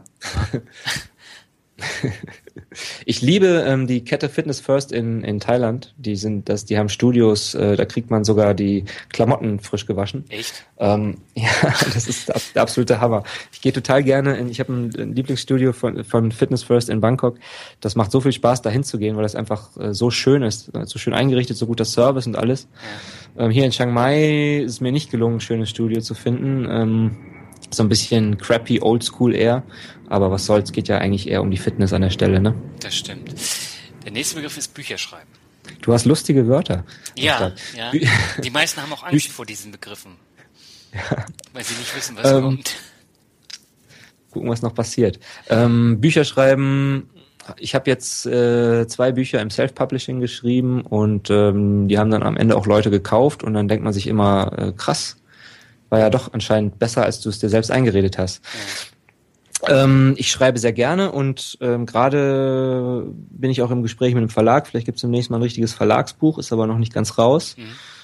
Ich liebe die Kette Fitness First in Thailand. Die haben Studios, da kriegt man sogar die Klamotten frisch gewaschen. Echt? Ja, das ist der absolute Hammer. Ich gehe total gerne ich habe ein Lieblingsstudio von Fitness First in Bangkok. Das macht so viel Spaß, da hinzugehen, weil das einfach so schön ist, so schön eingerichtet, so guter Service und alles. Ja. Hier in Chiang Mai ist es mir nicht gelungen, ein schönes Studio zu finden. So ein bisschen crappy, oldschool eher. Aber was soll's, geht ja eigentlich eher um die Fitness an der Stelle, ne? Das stimmt. Der nächste Begriff ist Bücherschreiben. Du hast lustige Wörter. Ja. Die meisten haben auch Angst vor diesen Begriffen. Ja. Weil sie nicht wissen, was kommt. Gucken, was noch passiert. Bücherschreiben. Ich habe jetzt 2 Bücher im Self-Publishing geschrieben und die haben dann am Ende auch Leute gekauft und dann denkt man sich immer, krass, war ja doch anscheinend besser, als du es dir selbst eingeredet hast. Ja. Ich schreibe sehr gerne und gerade bin ich auch im Gespräch mit einem Verlag. Vielleicht gibt es demnächst mal ein richtiges Verlagsbuch, ist aber noch nicht ganz raus.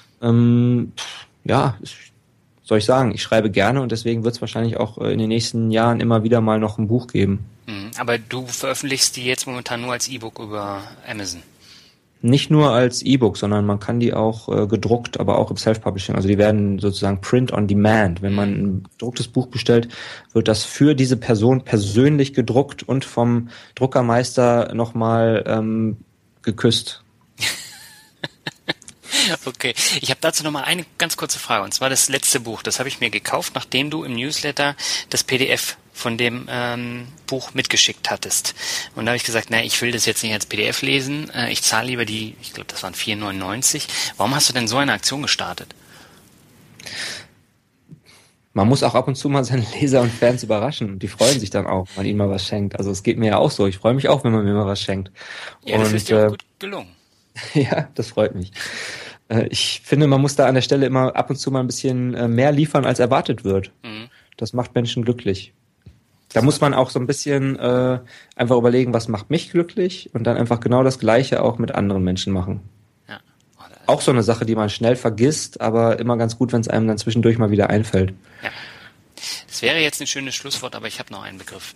Soll ich sagen, ich schreibe gerne und deswegen wird es wahrscheinlich auch in den nächsten Jahren immer wieder mal noch ein Buch geben. Aber du veröffentlichst die jetzt momentan nur als E-Book über Amazon? Nicht nur als E-Book, sondern man kann die auch gedruckt, aber auch im Self-Publishing. Also die werden sozusagen Print on Demand. Wenn man ein gedrucktes Buch bestellt, wird das für diese Person persönlich gedruckt und vom Druckermeister nochmal geküsst. Okay, ich habe dazu nochmal eine ganz kurze Frage. Und zwar das letzte Buch. Das habe ich mir gekauft, nachdem du im Newsletter das PDF von dem Buch mitgeschickt hattest. Und da habe ich gesagt, ich will das jetzt nicht als PDF lesen. Ich zahle lieber ich glaube, das waren 4,99. Warum hast du denn so eine Aktion gestartet? Man muss auch ab und zu mal seine Leser und Fans überraschen. Die freuen sich dann auch, wenn man ihnen mal was schenkt. Also es geht mir ja auch so. Ich freue mich auch, wenn man mir mal was schenkt. Ja, das ist dir auch gut gelungen. Ja, das freut mich. Ich finde, man muss da an der Stelle immer ab und zu mal ein bisschen mehr liefern, als erwartet wird. Das macht Menschen glücklich. Da muss man auch so ein bisschen einfach überlegen, was macht mich glücklich und dann einfach genau das Gleiche auch mit anderen Menschen machen. Ja. Auch so eine Sache, die man schnell vergisst, aber immer ganz gut, wenn es einem dann zwischendurch mal wieder einfällt. Ja. Das wäre jetzt ein schönes Schlusswort, aber ich habe noch einen Begriff.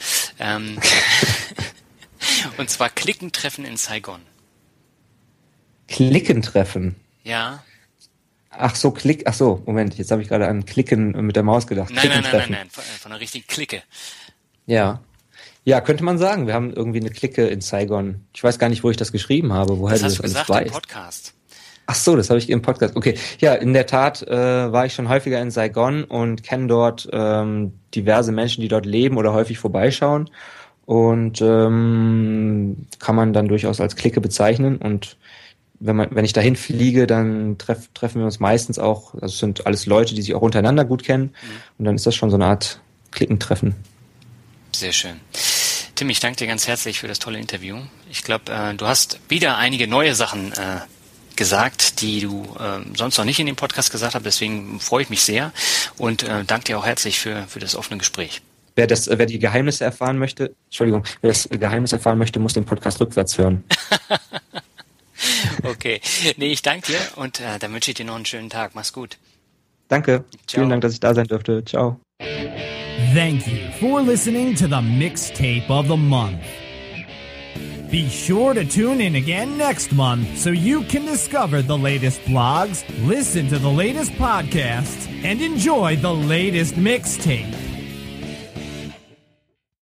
Und zwar Klickentreffen in Saigon. Klickentreffen? Ja. Ach so, Moment, jetzt habe ich gerade an Klicken mit der Maus gedacht. Nein, von einer richtigen Clique. Ja. Ja, könnte man sagen. Wir haben irgendwie eine Clique in Saigon. Ich weiß gar nicht, wo ich das geschrieben habe, woher du das alles weißt. Das hast du gesagt im Podcast. Ach so, das habe ich im Podcast. Okay, ja, in der Tat war ich schon häufiger in Saigon und kenne dort diverse Menschen, die dort leben oder häufig vorbeischauen. Und kann man dann durchaus als Clique bezeichnen. Und wenn ich dahin fliege, dann treffen wir uns meistens auch, also es sind alles Leute, die sich auch untereinander gut kennen. Und dann ist das schon so eine Art Klickentreffen. Sehr schön. Tim, ich danke dir ganz herzlich für das tolle Interview. Ich glaube, du hast wieder einige neue Sachen gesagt, die du sonst noch nicht in dem Podcast gesagt hast. Deswegen freue ich mich sehr und danke dir auch herzlich für das offene Gespräch. Wer die Geheimnisse erfahren möchte, wer das Geheimnis erfahren möchte, muss den Podcast rückwärts hören. Okay. Nee, ich danke dir und dann wünsche ich dir noch einen schönen Tag. Mach's gut. Danke. Ciao. Vielen Dank, dass ich da sein durfte. Ciao. Thank you for listening to the Mixtape of the Month. Be sure to tune in again next month so you can discover the latest blogs, listen to the latest podcasts, and enjoy the latest mixtape.